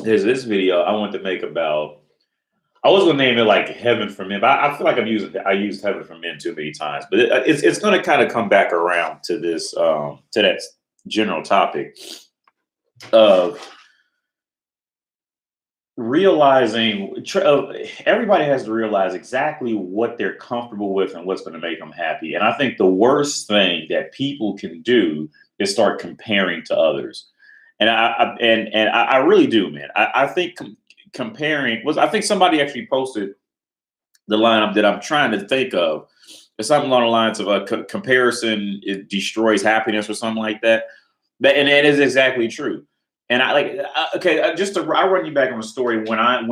there's this video I want to make about. I was gonna name it like Heaven for Men, but I feel like I used Heaven for Men too many times. But it's gonna kind of come back around to this to that general topic of realizing everybody has to realize exactly what they're comfortable with and what's going to make them happy. And I think the worst thing that people can do is start comparing to others. And I really do, man. I think comparing was. I think somebody actually posted the lineup that I'm trying to think of. It's something along the lines of a comparison it destroys happiness or something like that. And that is exactly true. And I like just to I run you back on a story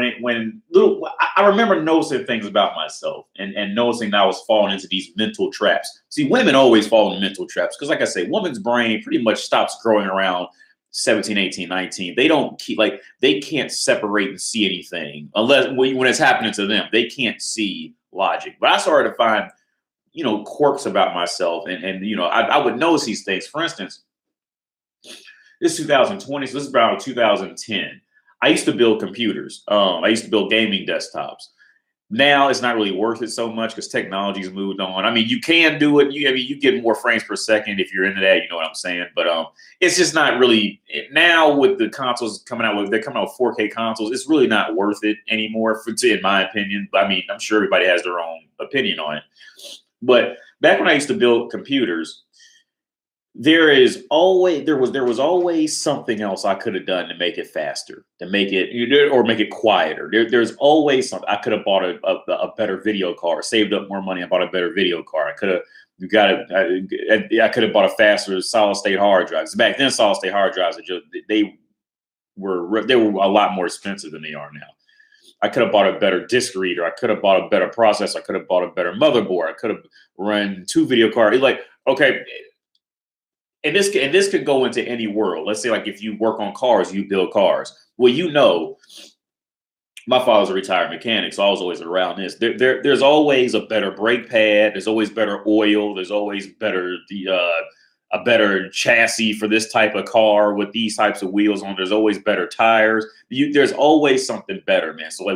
I remember noticing things about myself and noticing that I was falling into these mental traps. See, women always fall into mental traps because, like I say, women's brain pretty much stops growing around 17, 18, 19. They don't they can't separate and see anything unless when it's happening to them. They can't see logic. But I started to find, quirks about myself and I would notice these things. For instance, this is 2020, so this is around 2010. I used to build computers. I used to build gaming desktops. Now it's not really worth it so much because technology's moved on. I mean, you can do it. You get more frames per second if you're into that. You know what I'm saying? But it's just not really now with the consoles coming out. They're coming out with 4K consoles. It's really not worth it anymore, in my opinion. I mean, I'm sure everybody has their own opinion on it. But back when I used to build computers, there was always something else I could have done to make it faster, to make it or make it quieter. There's always something. I could have bought a better video card, saved up more money, and bought a better video card. I could have I could have bought a faster solid state hard drive. Back then, solid state hard drives they were a lot more expensive than they are now. I could have bought a better disk reader. I could have bought a better processor. I could have bought a better motherboard. I could have run 2 video cards. Like, okay. And this could go into any world. Let's say, like, if you work on cars, you build cars. Well, my father's a retired mechanic, so I was always around this. There's always a better brake pad. There's always better oil. There's always a better chassis for this type of car with these types of wheels on. There's always better tires. There's always something better, man. So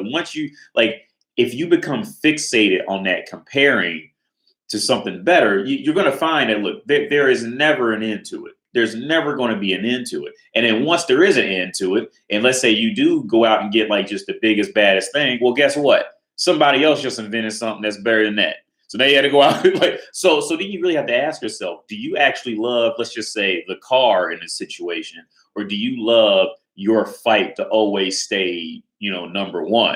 if you become fixated on that comparing to something better, you're going to find that, look, there is never an end to it. There's never going to be an end to it. And then once there is an end to it, and let's say you do go out and get like just the biggest, baddest thing, well, guess what? Somebody else just invented something that's better than that. So they had to go out so then you really have to ask yourself, do you actually love, let's just say, the car in this situation, or do you love your fight to always stay, number one?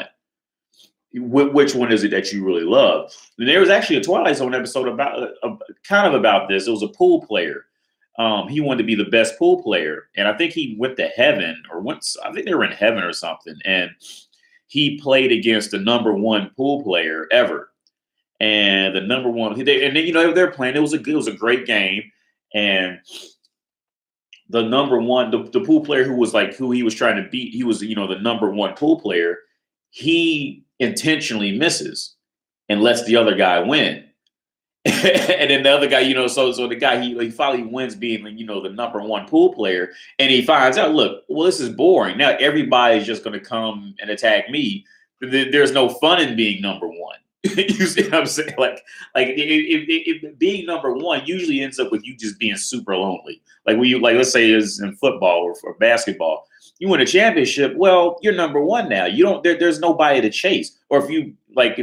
Which one is it that you really love? And there was actually a Twilight Zone episode about this. It was a pool player. He wanted to be the best pool player, and I think he went to heaven I think they were in heaven or something. And he played against the number one pool player ever, and the number one. They're playing. It was a great game, and the number one, the pool player who he was trying to beat, he was the number one pool player. He intentionally misses and lets the other guy win. And then the other guy, so the guy, he finally wins being, the number one pool player. And he finds out, look, well, this is boring. Now everybody's just going to come and attack me. There's no fun in being number one. You see what I'm saying? If being number one usually ends up with you just being super lonely. Like let's say it's in football or basketball. You win a championship, well, you're number one now. You don't. There's nobody to chase. Or if you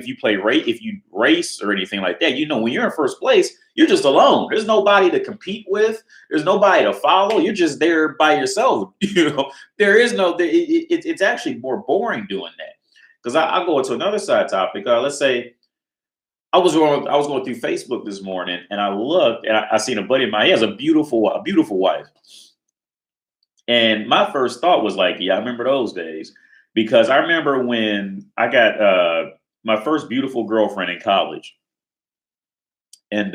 race or anything like that, when you're in first place, you're just alone. There's nobody to compete with. There's nobody to follow. You're just there by yourself. There is no. It's actually more boring doing that. Because I'll go into another side topic. Let's say I was going through Facebook this morning, and I looked, and I seen a buddy of mine. He has a beautiful wife. And my first thought was like, yeah, I remember those days, because I remember when I got my first beautiful girlfriend in college. And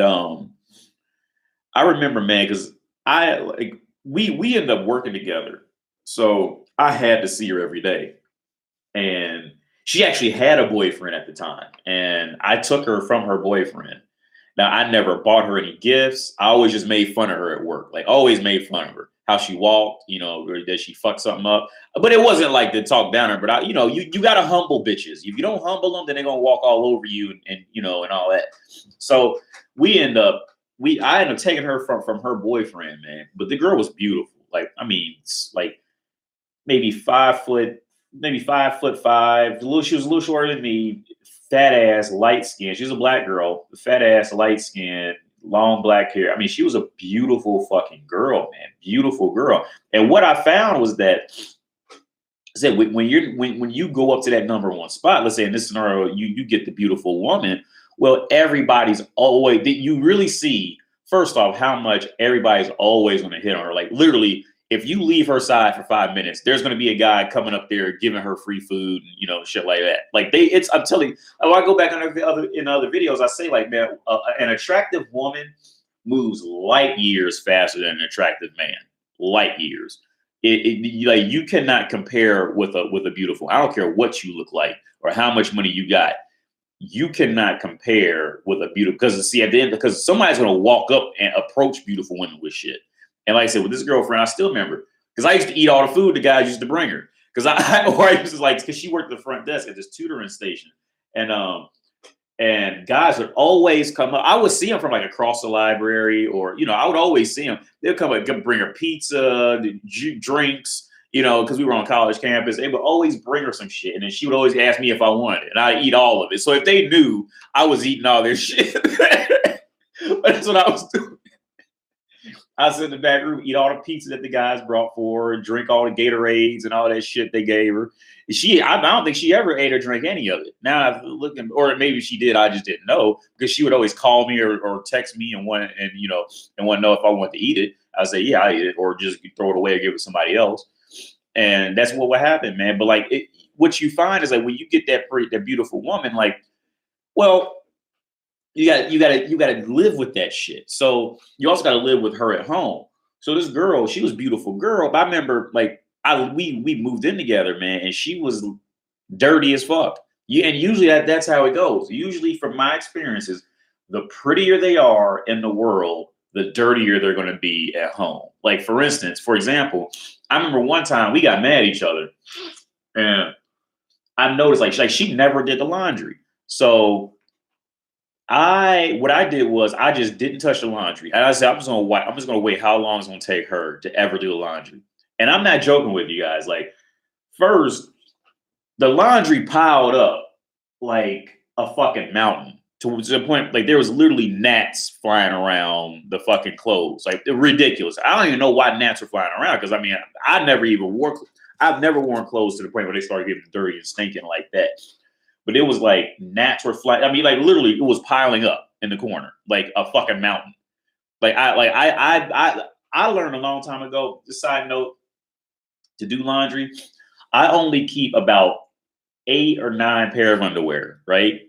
I remember, man, because we ended up working together. So I had to see her every day. And she actually had a boyfriend at the time. And I took her from her boyfriend. Now, I never bought her any gifts. I always just made fun of her at work, always made fun of her. how she walked, you know, or that she fucked something up. But it wasn't like to talk down her. But you know, you gotta humble bitches. If you don't humble them, then they're gonna walk all over you and you know and all that. So I ended up taking her from her boyfriend, man. But the girl was beautiful. Like, I mean, like maybe 5 foot, maybe 5'5". She was a little shorter than me. Fat ass, light skin. She's a black girl. Fat ass, light skin, long black hair. I mean, she was a beautiful fucking girl, man. Beautiful girl. And what I found was that I said when you go up to that number one spot, let's say in this scenario, you get the beautiful woman. Well, everybody's always you really see first off how much everybody's always going to hit on her. Like literally, if you leave her side for 5 minutes, there's going to be a guy coming up there giving her free food and, you know, shit like that. Like I'm telling you, I go back in other videos, I say like, man, an attractive woman moves light years faster than an attractive man. Light years. Like you cannot compare with a beautiful. I don't care what you look like or how much money you got. You cannot compare with a beautiful because see at the end because somebody's going to walk up and approach beautiful women with shit. And like I said, with this girlfriend, I still remember because I used to eat all the food the guys used to bring her because I used to like because she worked at the front desk at this tutoring station, and guys would always come up. I would see them from like across the library, or you know, I would always see them. They'd come up, bring her pizza, drinks, you know, because we were on college campus. They would always bring her some shit, and then she would always ask me if I wanted it, and I'd eat all of it. So if they knew I was eating all their shit, that's what I was doing. I sit in the back room, eat all the pizza that the guys brought for her, drink all the Gatorades and all that shit they gave her. I don't think she ever ate or drank any of it. Now I'm looking, or maybe she did, I just didn't know because she would always call me or text me and want to know if I want to eat it. I'd say, yeah, I eat it, or just throw it away or give it to somebody else. And that's what would happen, man. But like, what you find is like when you get that beautiful woman, like, well, you gotta live with that shit. So you also gotta live with her at home. So this girl, she was a beautiful girl, but I remember like we moved in together, man, and she was dirty as fuck. Yeah, and usually that's how it goes. Usually, from my experiences, the prettier they are in the world, the dirtier they're gonna be at home. Like for example, I remember one time we got mad at each other, and I noticed like she never did the laundry. So what I did was I just didn't touch the laundry. And I said, I'm just gonna wait how long it's gonna take her to ever do the laundry. And I'm not joking with you guys. Like, first, the laundry piled up like a fucking mountain to the point like there was literally gnats flying around the fucking clothes. Like ridiculous. I don't even know why gnats were flying around because I mean I've never worn clothes to the point where they started getting dirty and stinking like that. But it was like gnats were flying. I mean, like literally, it was piling up in the corner, like a fucking mountain. I learned a long time ago. This side note, to do laundry, I only keep about 8 or 9 pairs of underwear, right?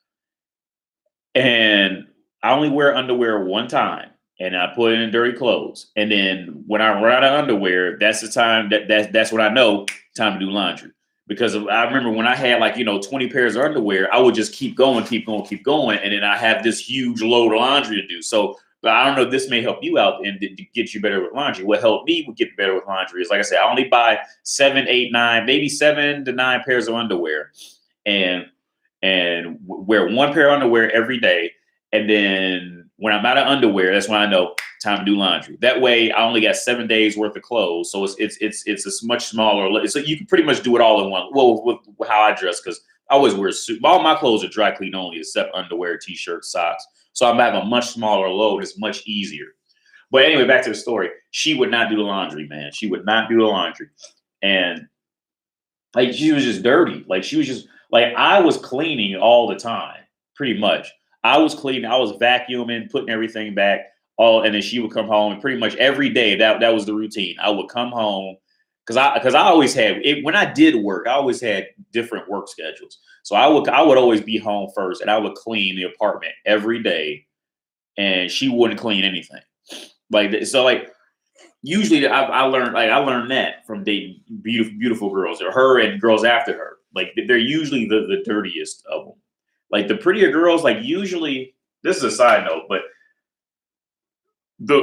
And I only wear underwear one time, and I put it in dirty clothes. And then when I run out of underwear, that's the time that's when I know time to do laundry. Because I remember when I had 20 pairs of underwear, I would just keep going. And then I have this huge load of laundry to do. So I don't know if this may help you out and to get you better with laundry. What helped me get better with laundry is, like I said, I only buy 7, 8, 9, maybe 7 to 9 pairs of underwear and wear one pair of underwear every day. And then when I'm out of underwear, that's when I know time to do laundry. That way, I only got 7 days worth of clothes, so it's a much smaller. So you can pretty much do it all in one. Well, with how I dress, because I always wear a suit. All my clothes are dry clean only, except underwear, t-shirts, socks. So I'm having a much smaller load. It's much easier. But anyway, back to the story. She would not do the laundry, man. She would not do the laundry, and like she was just dirty. Like she was just like I was cleaning all the time, pretty much. I was cleaning, I was vacuuming, putting everything back, and then she would come home, and pretty much every day that was the routine. I would come home because I always had it when I did work. I always had different work schedules, so I would always be home first, and I would clean the apartment every day, and she wouldn't clean anything. Usually I learned that from dating beautiful girls, or her and girls after her. Like they're usually the dirtiest of them. Like the prettier girls, like usually, this is a side note, but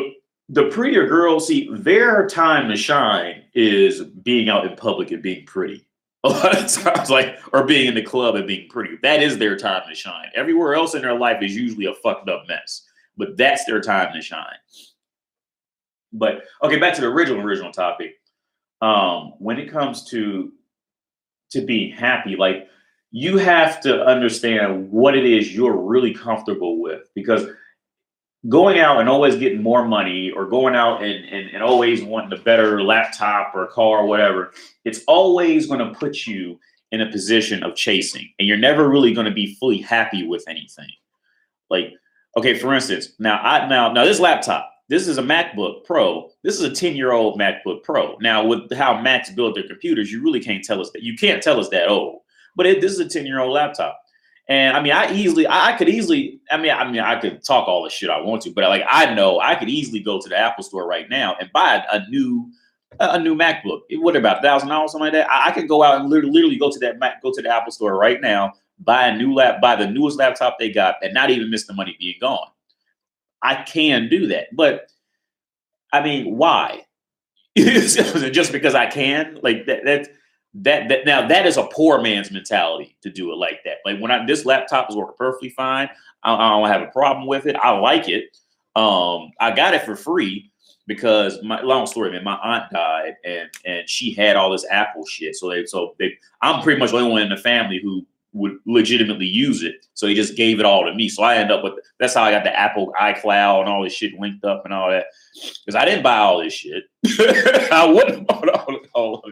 The prettier girls, see, their time to shine is being out in public and being pretty. A lot of times, like, or being in the club and being pretty. That is their time to shine. Everywhere else in their life is usually a fucked up mess, but that's their time to shine. But okay, back to the original topic. When it comes to being happy, like you have to understand what it is you're really comfortable with, because going out and always getting more money, or going out and always wanting a better laptop or car or whatever, it's always going to put you in a position of chasing, and you're never really going to be fully happy with anything. Like, okay, for instance, now this laptop, this is a MacBook Pro. This is a 10-year-old MacBook Pro. Now, with how Macs build their computers, you really can't tell us that. You can't tell us that old. But this is a 10-year-old laptop. And I mean, I could talk all the shit I want to, but like, I know I could easily go to the Apple store right now and buy a new MacBook. What about $1,000, something like that? I could go out and literally go to the Apple store right now, buy the newest laptop they got, and not even miss the money being gone. I can do that, but I mean, why? Just because I can? Like that now, that is a poor man's mentality to do it like that. Like, this laptop is working perfectly fine. I don't have a problem with it. I like it. I got it for free because long story, man, my aunt died and she had all this Apple shit. I'm pretty much the only one in the family who would legitimately use it. So he just gave it all to me. So I end up that's how I got the Apple iCloud and all this shit linked up and all that. Because I didn't buy all this shit. I wouldn't have bought all of it.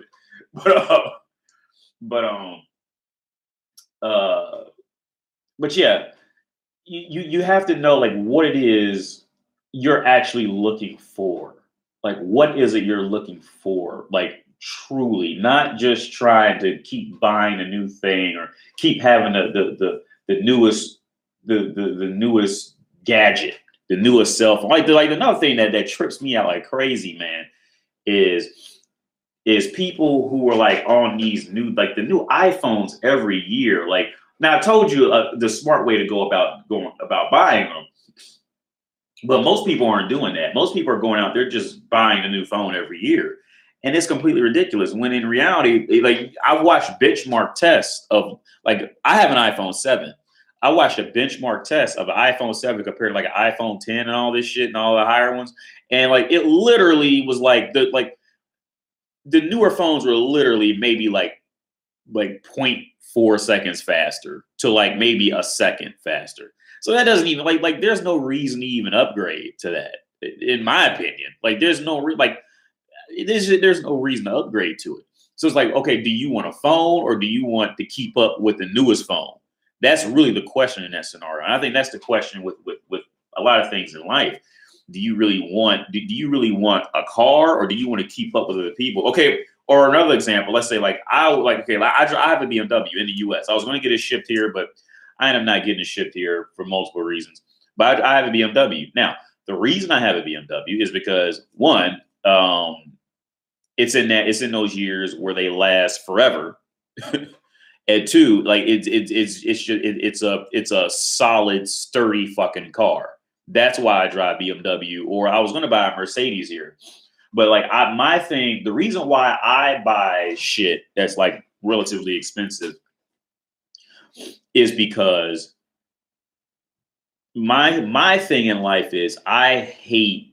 But yeah, you have to know like what it is you're actually looking for. Like, what is it you're looking for? Like, truly, not just trying to keep buying a new thing or keep having the newest the newest gadget, the newest cell phone. Like another thing that trips me out like crazy, man, is people who are like on these new, like the new iPhones every year. Like, now I told you the smart way to go about buying them, but most people aren't doing that. Most people are going out there just buying a new phone every year, and it's completely ridiculous. When in reality, like, I watched benchmark tests of, like, I have an iPhone 7. I watched a benchmark test of an iPhone 7 compared to like an iPhone 10 and all this shit and all the higher ones, and like it literally was like the newer phones were literally maybe like 0.4 seconds faster to like maybe a second faster. So that doesn't even like there's no reason to even upgrade to that, in my opinion. Like, there's no there's no reason to upgrade to it. So it's like, okay, do you want a phone or do you want to keep up with the newest phone? That's really the question in that scenario. And I think that's the question with a lot of things in life. Do you really want a car, or do you want to keep up with other people? Okay. Or another example, let's say I have a BMW in the US. I was going to get it shipped here, but I ended up not getting it shipped here for multiple reasons. But I have a BMW. Now, the reason I have a BMW is because, one, it's in those years where they last forever. And two, like it's a solid, sturdy fucking car. That's why I drive BMW, or I was going to buy a Mercedes here. But like the reason why I buy shit that's like relatively expensive is because my thing in life is I hate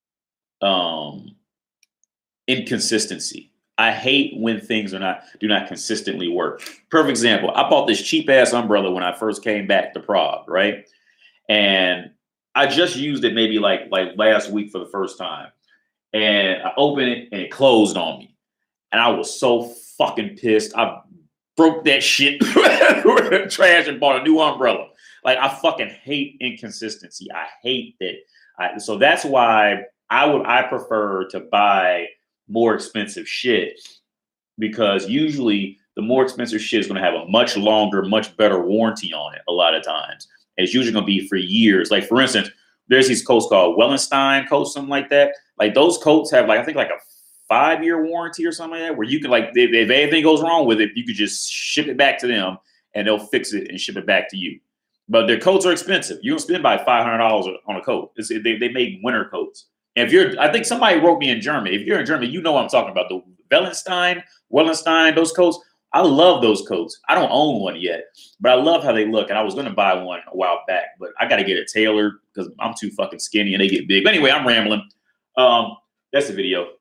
inconsistency. I hate when things do not consistently work. Perfect example. I bought this cheap ass umbrella when I first came back to Prague, right? And I just used it maybe like last week for the first time. And I opened it and it closed on me. And I was so fucking pissed. I broke that shit trash and bought a new umbrella. Like, I fucking hate inconsistency. I hate that. So that's why I prefer to buy more expensive shit, because usually the more expensive shit is going to have a much longer, much better warranty on it. A lot of times, it's usually going to be for years. Like, for instance, there's these coats called Wellenstein coats, something like that. Like, those coats have I think a 5-year warranty or something like that, where you can if anything goes wrong with it, you could just ship it back to them and they'll fix it and ship it back to you. But their coats are expensive. You don't spend about $500 on a coat. They make winter coats. If you're, I think somebody wrote me in Germany. If you're in Germany, you know what I'm talking about. The Wellenstein, those coats. I love those coats. I don't own one yet, but I love how they look. And I was going to buy one a while back, but I got to get it tailored because I'm too fucking skinny and they get big. But anyway, I'm rambling. That's the video.